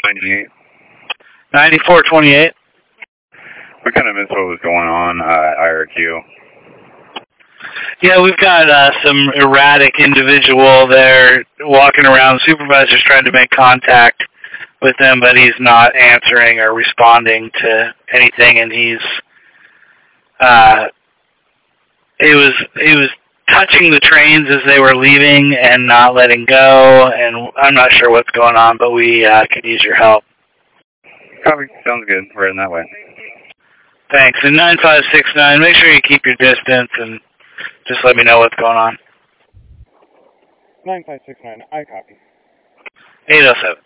98. 9428. We kind of missed what was going on at IRQ. Yeah, we've got some erratic individual there walking around. The supervisor's trying to make contact with him, but he's not answering or responding to anything, and he was touching the trains as they were leaving and not letting go, and I'm not sure what's going on, but we could use your help. Copy. Sounds good. We're heading that way. Thanks. And 9569, make sure you keep your distance and just let me know what's going on. 9569, I copy. 807.